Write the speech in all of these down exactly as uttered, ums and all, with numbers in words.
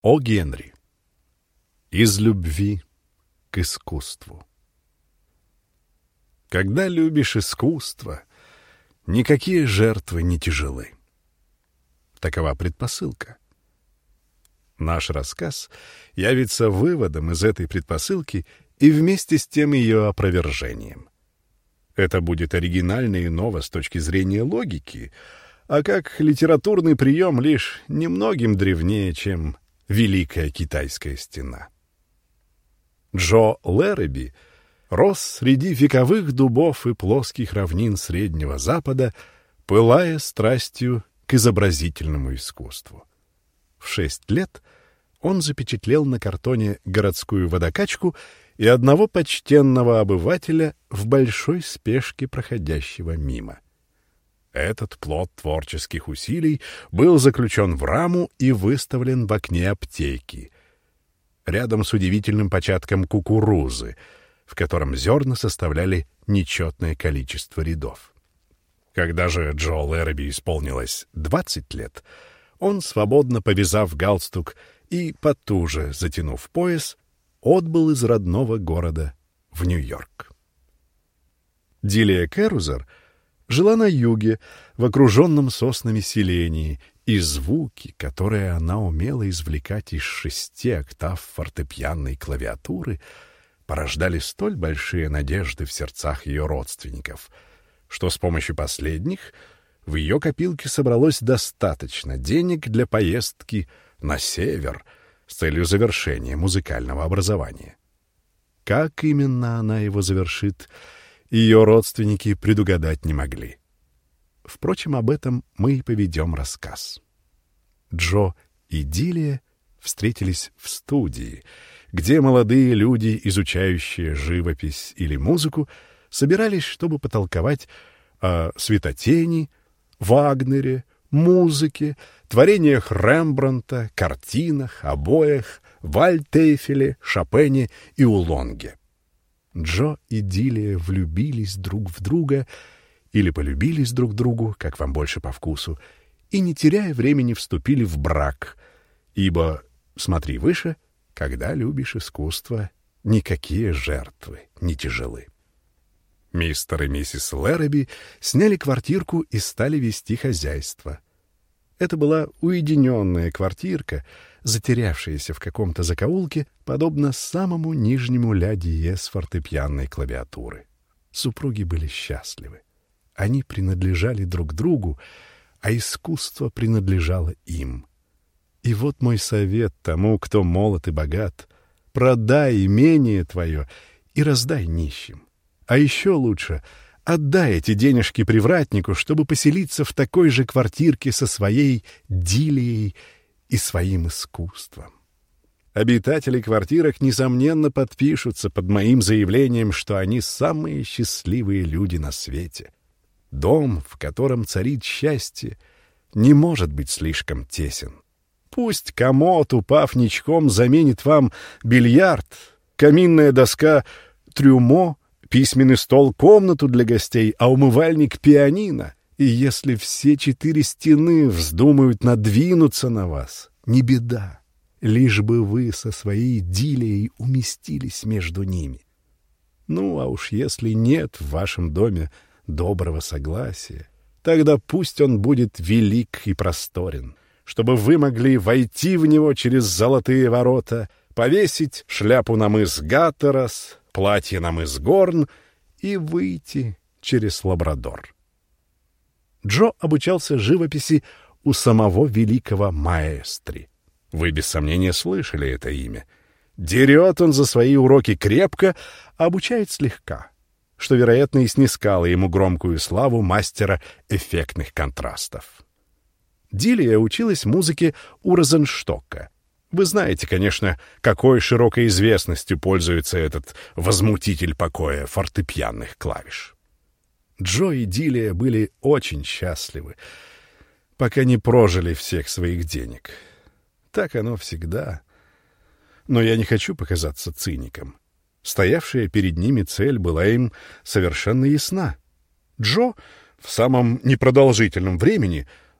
О. Генри. Из любви к искусству. Когда любишь искусство, никакие жертвы не тяжелы. Такова предпосылка. Наш рассказ явится выводом из этой предпосылки и вместе с тем ее опровержением. Это будет оригинально и ново с точки зрения логики, а как литературный прием лишь немногим древнее, чем Великая Китайская стена. Джо Лэрэби рос среди вековых дубов и плоских равнин Среднего Запада, пылая страстью к изобразительному искусству. В шесть лет он запечатлел на картоне городскую водокачку и одного почтенного обывателя в большой спешке, проходящего мимо. Этот плод творческих усилий был заключен в раму и выставлен в окне аптеки, рядом с удивительным початком кукурузы, в котором зерна составляли нечетное количество рядов. Когда же Джо Лэрэби исполнилось двадцать лет, он, свободно повязав галстук и потуже затянув пояс, отбыл из родного города в Нью-Йорк. Дилия Керузер жила на юге, в окруженном соснами селении, и звуки, которые она умела извлекать из шести октав фортепианной клавиатуры, порождали столь большие надежды в сердцах ее родственников, что с помощью последних в ее копилке собралось достаточно денег для поездки на север с целью завершения музыкального образования. Как именно она его завершит, ее родственники предугадать не могли. Впрочем, об этом мы и поведем рассказ. Джо и Дилия встретились в студии, где молодые люди, изучающие живопись или музыку, собирались, чтобы потолковать о светотени, Вагнере, музыке, творениях Рембрандта, картинах, обоях, Вальтейфеле, Шопене и Улонге. Джо и Дилия влюбились друг в друга или полюбились друг другу, как вам больше по вкусу, и, не теряя времени, вступили в брак, ибо, смотри выше, когда любишь искусство, никакие жертвы не тяжелы. Мистер и миссис Лэрэби сняли квартирку и стали вести хозяйство. Это была уединенная квартирка, затерявшаяся в каком-то закоулке, подобно самому нижнему ля диез фортепианной клавиатуры. Супруги были счастливы. Они принадлежали друг другу, а искусство принадлежало им. И вот мой совет тому, кто молод и богат: продай имение твое и раздай нищим. А еще лучше — отдай эти денежки привратнику, чтобы поселиться в такой же квартирке со своей Дилией и своим искусством. Обитатели квартирок, несомненно, подпишутся под моим заявлением, что они самые счастливые люди на свете. Дом, в котором царит счастье, не может быть слишком тесен. Пусть комод, упав ничком, заменит вам бильярд, каминная доска — трюмо, письменный стол — комнату для гостей, а умывальник — пианино. И если все четыре стены вздумают надвинуться на вас, не беда, лишь бы вы со своей Дилией уместились между ними. Ну, а уж если нет в вашем доме доброго согласия, тогда пусть он будет велик и просторен, чтобы вы могли войти в него через золотые ворота, повесить шляпу на мыс Гатерас, платье на мыс Горн и выйти через Лабрадор. Джо обучался живописи у самого великого маэстри. Вы без сомнения слышали это имя. Дерет он за свои уроки крепко, а обучает слегка, что, вероятно, и снискало ему громкую славу мастера эффектных контрастов. Дилия училась музыке у Розенштока. Вы знаете, конечно, какой широкой известностью пользуется этот возмутитель покоя фортепианных клавиш. Джо и Дилия были очень счастливы, пока не прожили всех своих денег. Так оно всегда. Но я не хочу показаться циником. Стоявшая перед ними цель была им совершенно ясна. Джо в самом непродолжительном времени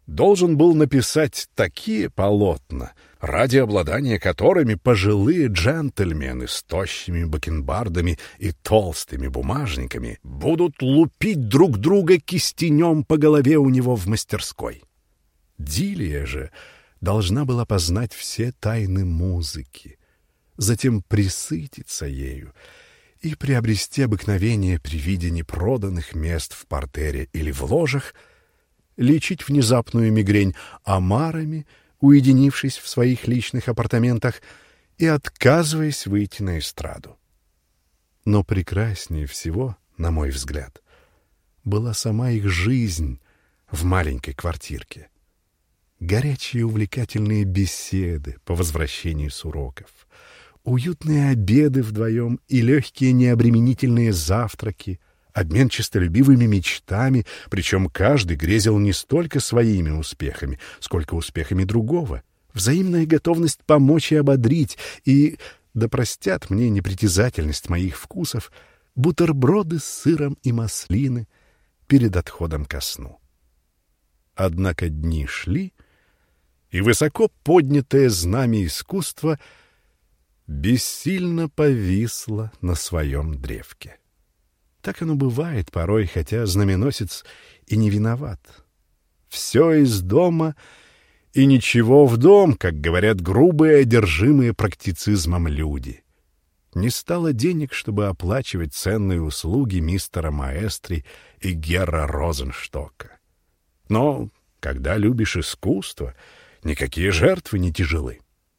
должен был написать такие полотна, ради обладания которыми пожилые джентльмены с тощими бакенбардами и толстыми бумажниками будут лупить друг друга кистенем по голове у него в мастерской. Дилия же должна была познать все тайны музыки, затем присытиться ею и приобрести обыкновение при виде непроданных мест в партере или в ложах, лечить внезапную мигрень омарами, уединившись в своих личных апартаментах и отказываясь выйти на эстраду. Но прекраснее всего, на мой взгляд, была сама их жизнь в маленькой квартирке. Горячие увлекательные беседы по возвращении с уроков, уютные обеды вдвоем и легкие необременительные завтраки, обмен честолюбивыми мечтами, причем каждый грезил не столько своими успехами, сколько успехами другого, взаимная готовность помочь и ободрить, и, да простят мне непритязательность моих вкусов, бутерброды с сыром и маслины перед отходом ко сну. Однако дни шли, и высоко поднятое знамя искусства бессильно повисло на своем древке. Так оно бывает порой, хотя знаменосец и не виноват. Все из дома и ничего в дом, как говорят грубые, одержимые практицизмом люди. Не стало денег, чтобы оплачивать ценные услуги мистера Маэстри и Герра Розенштока. Но когда любишь искусство, никакие жертвы не тяжелы.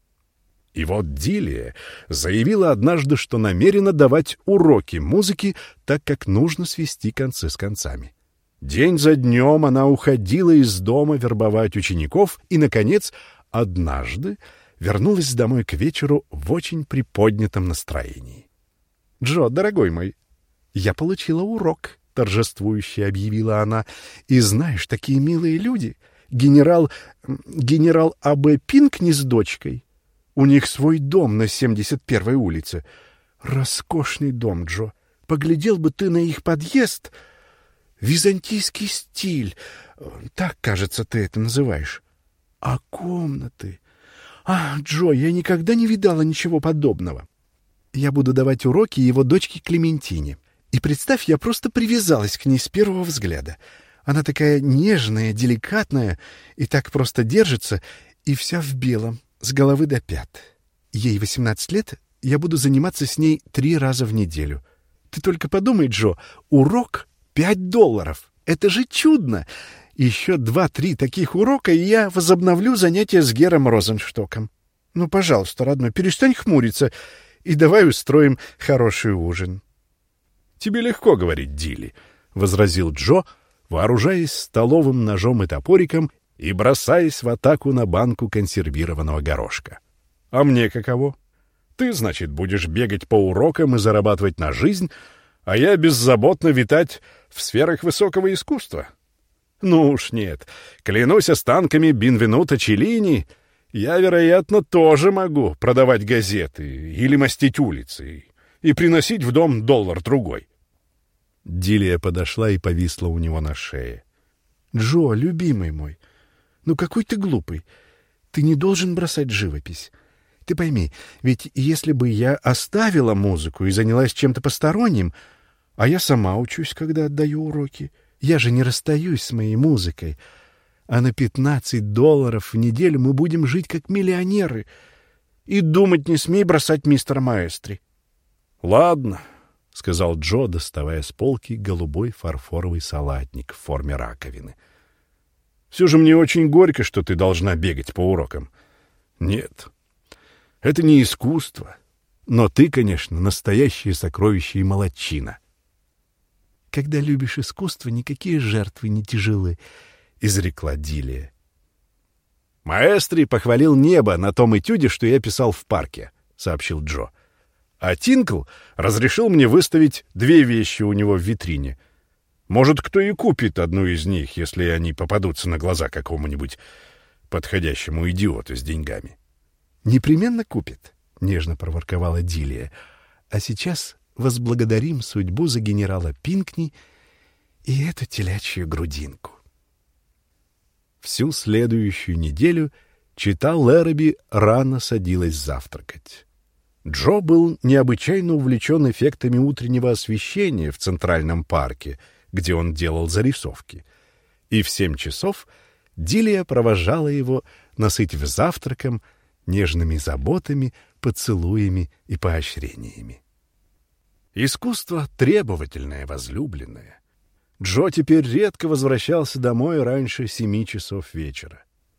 И вот Дилия заявила однажды, что намерена давать уроки музыки, так как нужно свести концы с концами. День за днем она уходила из дома вербовать учеников и, наконец, однажды вернулась домой к вечеру в очень приподнятом настроении. «Джо, дорогой мой, я получила урок», — торжествующе объявила она. «И знаешь, такие милые люди. Генерал... генерал А Б Пинкни с дочкой. У них свой дом на семьдесят первой улице. Роскошный дом, Джо. Поглядел бы ты на их подъезд. Византийский стиль. Так, кажется, ты это называешь. А комнаты... А, Джо, я никогда не видала ничего подобного. Я буду давать уроки его дочке Клементине. И представь, я просто привязалась к ней с первого взгляда. Она такая нежная, деликатная, и так просто держится, и вся в белом, с головы до пят. Ей восемнадцать лет, я буду заниматься с ней три раза в неделю. Ты только подумай, Джо, урок — пять долларов. Это же чудно! Еще два-три таких урока, и я возобновлю занятия с Гером Розенштоком. Ну, пожалуйста, родной, перестань хмуриться, и давай устроим хороший ужин. — Тебе легко говорить, Дилли, — возразил Джо, вооружаясь столовым ножом и топориком и бросаясь в атаку на банку консервированного горошка. — А мне каково? Ты, значит, будешь бегать по урокам и зарабатывать на жизнь, а я беззаботно витать в сферах высокого искусства. Ну уж нет, клянусь останками Бенвенуто Челлини, я, вероятно, тоже могу продавать газеты или мастить улицы и приносить в дом доллар-другой. Дилия подошла и повисла у него на шее. — Джо, любимый мой, ну какой ты глупый. Ты не должен бросать живопись. Ты пойми, ведь если бы я оставила музыку и занялась чем-то посторонним, а я сама учусь, когда отдаю уроки, я же не расстаюсь с моей музыкой, а на пятнадцать долларов в неделю мы будем жить как миллионеры. И думать не смей бросать мистера Маэстри. — Ладно, — сказал Джо, доставая с полки голубой фарфоровый салатник в форме раковины. — Все же мне очень горько, что ты должна бегать по урокам. Нет, это не искусство, но ты, конечно, настоящее сокровище и молодчина. Когда любишь искусство, никакие жертвы не тяжелы, — изрекла Дилия. Маэстри похвалил небо на том этюде, что я писал в парке, — сообщил Джо. А Тинкл разрешил мне выставить две вещи у него в витрине. Может, кто и купит одну из них, если они попадутся на глаза какому-нибудь подходящему идиоту с деньгами. — Непременно купит, — нежно проворковала Дилия. — А сейчас возблагодарим судьбу за генерала Пинкни и эту телячью грудинку. Всю следующую неделю чета Лэраби рано садилась завтракать. Джо был необычайно увлечен эффектами утреннего освещения в Центральном парке, где он делал зарисовки. И в семь часов Дилия провожала его, насытив завтраком, нежными заботами, поцелуями и поощрениями. Искусство требовательное, возлюбленное. Джо теперь редко возвращался домой раньше семи часов вечера.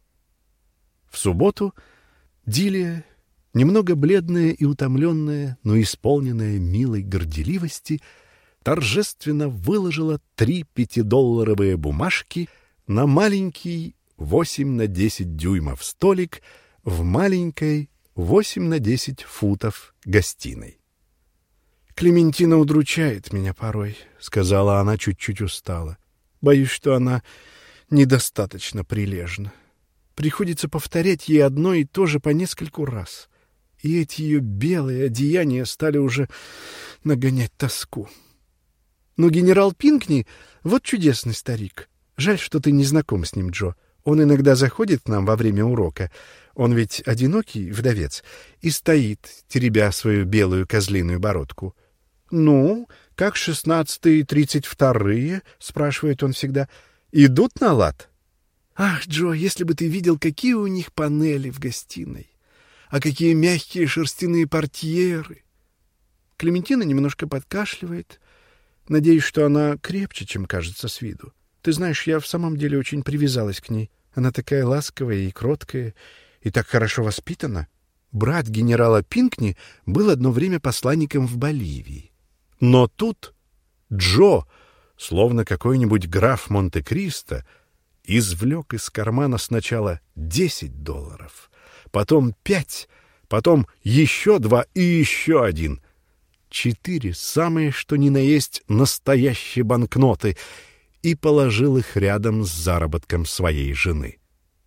В субботу Дилия, немного бледная и утомленная, но исполненная милой горделивости, торжественно выложила три пятидолларовые бумажки на маленький восемь на десять дюймов столик в маленькой восемь на десять футов гостиной. «Клементина удручает меня порой», — сказала она чуть-чуть устало. «Боюсь, что она недостаточно прилежна. Приходится повторять ей одно и то же по нескольку раз. И эти ее белые одеяния стали уже нагонять тоску. Но генерал Пинкни — вот чудесный старик. Жаль, что ты не знаком с ним, Джо. Он иногда заходит к нам во время урока. Он ведь одинокий вдовец и стоит, теребя свою белую козлиную бородку. «Ну, как шестнадцатые и тридцать вторые?» — спрашивает он всегда. «Идут на лад?» «Ах, Джо, если бы ты видел, какие у них панели в гостиной! А какие мягкие шерстяные портьеры!» Клементина немножко подкашливает. Надеюсь, что она крепче, чем кажется с виду. Ты знаешь, я в самом деле очень привязалась к ней. Она такая ласковая и кроткая, и так хорошо воспитана. Брат генерала Пинкни был одно время посланником в Боливии. Но тут Джо, словно какой-нибудь граф Монте-Кристо, извлек из кармана сначала десять долларов, потом пять, потом еще два и еще один. Четыре самые что ни на есть настоящие банкноты, и положил их рядом с заработком своей жены.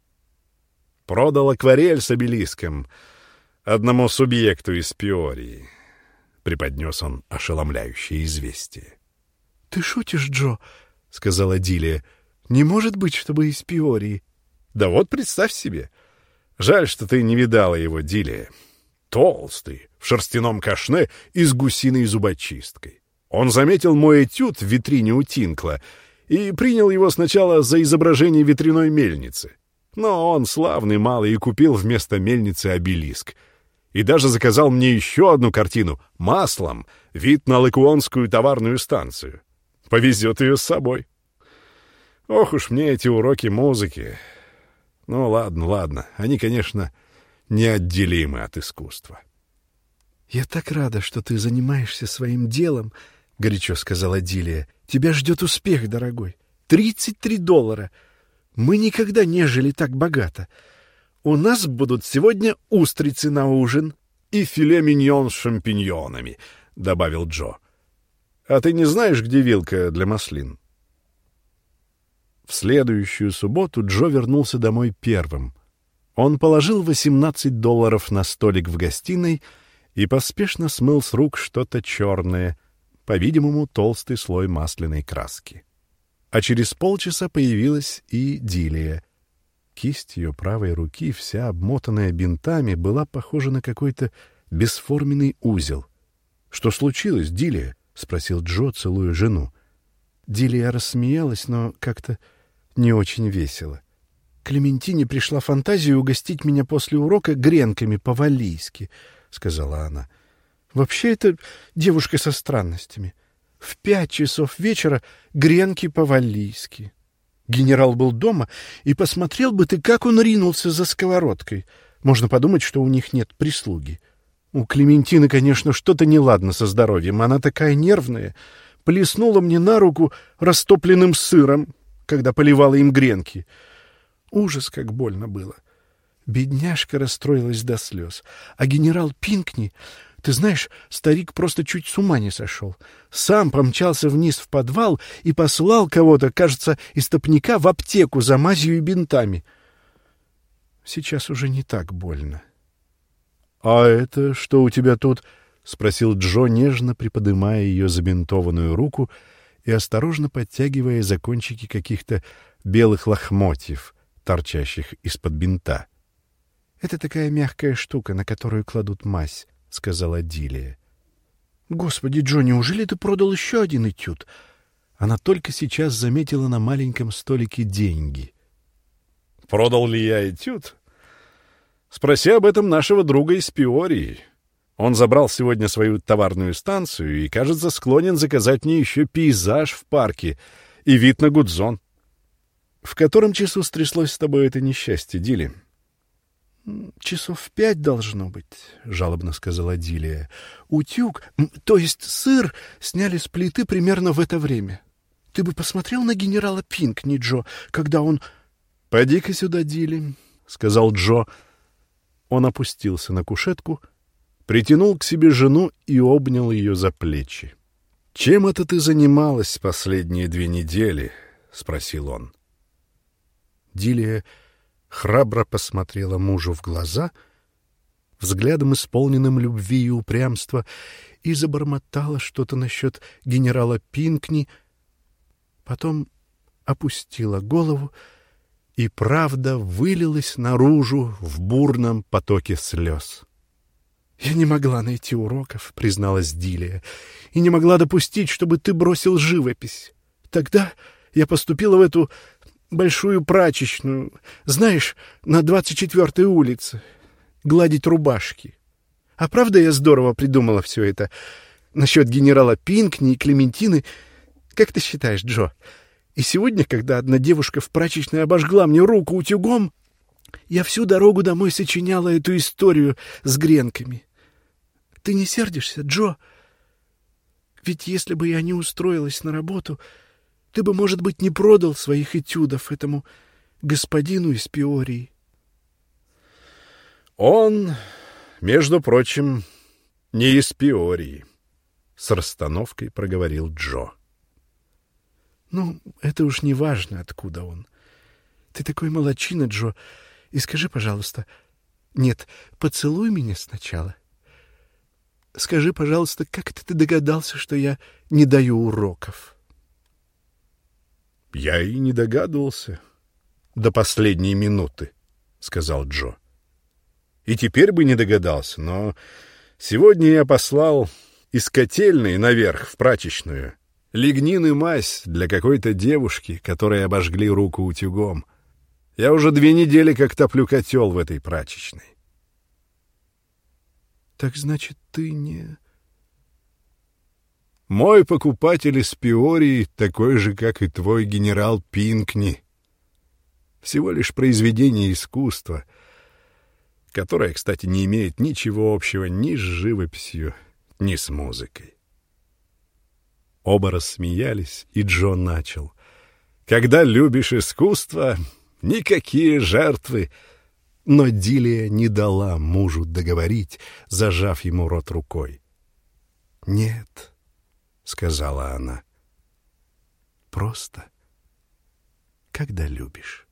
Продал акварель с обелиском одному субъекту из Пиории. Преподнес он ошеломляющее известие. — Ты шутишь, Джо? — сказала Дилия. — Не может быть, чтобы из Пиории. — Да вот представь себе. Жаль, что ты не видала его, Дилия. Толстый, в шерстяном кашне и с гусиной зубочисткой. Он заметил мой этюд в витрине у Тинкла и принял его сначала за изображение ветряной мельницы. Но он славный малый и купил вместо мельницы обелиск. И даже заказал мне еще одну картину маслом, вид на Лакуонскую товарную станцию. Повезет ее с собой. Ох уж мне эти уроки музыки. Ну ладно, ладно, они, конечно, неотделимы от искусства. — Я так рада, что ты занимаешься своим делом, — горячо сказала Дилия. — Тебя ждет успех, дорогой. Тридцать три доллара. Мы никогда не жили так богато. У нас будут сегодня устрицы на ужин и филе миньон с шампиньонами, — добавил Джо. — А ты не знаешь, где вилка для маслин? В следующую субботу Джо вернулся домой первым. Он положил восемнадцать долларов на столик в гостиной и поспешно смыл с рук что-то черное, по-видимому, толстый слой масляной краски. А через полчаса появилась и Дилия. Кисть ее правой руки, вся обмотанная бинтами, была похожа на какой-то бесформенный узел. — Что случилось, Дилия? — спросил Джо, целуя жену. Дилия рассмеялась, но как-то не очень весело. «Клементине пришла фантазия угостить меня после урока гренками по-валлийски», — сказала она. «Вообще это девушка со странностями. В пять часов вечера гренки по-валлийски. Генерал был дома, и посмотрел бы ты, как он ринулся за сковородкой. Можно подумать, что у них нет прислуги. У Клементины, конечно, что-то неладно со здоровьем. Она такая нервная. Плеснула мне на руку растопленным сыром, когда поливала им гренки. Ужас, как больно было. Бедняжка расстроилась до слез. А генерал Пинкни, ты знаешь, старик просто чуть с ума не сошел. Сам помчался вниз в подвал и послал кого-то, кажется, истопника в аптеку за мазью и бинтами. Сейчас уже не так больно. — А это что у тебя тут? — спросил Джо, нежно приподымая ее забинтованную руку и осторожно подтягивая за кончики каких-то белых лохмотьев, торчащих из-под бинта. «Это такая мягкая штука, на которую кладут мазь», — сказала Дилия. «Господи, Джо, неужели ты продал еще один этюд?» Она только сейчас заметила на маленьком столике деньги. «Продал ли я этюд? Спроси об этом нашего друга из Пиории. Он забрал сегодня свою товарную станцию и, кажется, склонен заказать мне еще пейзаж в парке и вид на Гудзон. В котором часу стряслось с тобой это несчастье, Дили?» «Часов в пять должно быть», — жалобно сказала Дилия. «Утюг, то есть сыр, сняли с плиты примерно в это время. Ты бы посмотрел на генерала Пинкни, Джо, когда он...» «Поди-ка сюда, Дили», — сказал Джо. Он опустился на кушетку, притянул к себе жену и обнял ее за плечи. «Чем это ты занималась последние две недели?» — спросил он. Дилия храбро посмотрела мужу в глаза, взглядом исполненным любви и упрямства, и забормотала что-то насчет генерала Пинкни, потом опустила голову, и правда вылилась наружу в бурном потоке слез. «Я не могла найти уроков», — призналась Дилия, «и не могла допустить, чтобы ты бросил живопись. Тогда я поступила в эту большую прачечную, знаешь, на двадцать четвёртой улице, гладить рубашки. А правда я здорово придумала все это насчет генерала Пинкни и Клементины? Как ты считаешь, Джо? И сегодня, когда одна девушка в прачечной обожгла мне руку утюгом, я всю дорогу домой сочиняла эту историю с гренками. Ты не сердишься, Джо? Ведь если бы я не устроилась на работу, ты бы, может быть, не продал своих этюдов этому господину из Пиории». «Он, между прочим, не из Пиории», — с расстановкой проговорил Джо. «Ну, это уж не важно, откуда он. Ты такой молодчина, Джо. И скажи, пожалуйста... Нет, поцелуй меня сначала. Скажи, пожалуйста, как это ты догадался, что я не даю уроков?» «Я и не догадывался до последней минуты», — сказал Джо. «И теперь бы не догадался, но сегодня я послал из котельной наверх в прачечную лигнин и мазь для какой-то девушки, которой обожгли руку утюгом. Я уже две недели как топлю котел в этой прачечной». «Так значит, ты не...» «Мой покупатель из Пиории такой же, как и твой генерал Пинкни. Всего лишь произведение искусства, которое, кстати, не имеет ничего общего ни с живописью, ни с музыкой». Оба рассмеялись, и Джо начал. «Когда любишь искусство, никакие жертвы...» Но Дилия не дала мужу договорить, зажав ему рот рукой. «Нет», — сказала она, — «просто, когда любишь».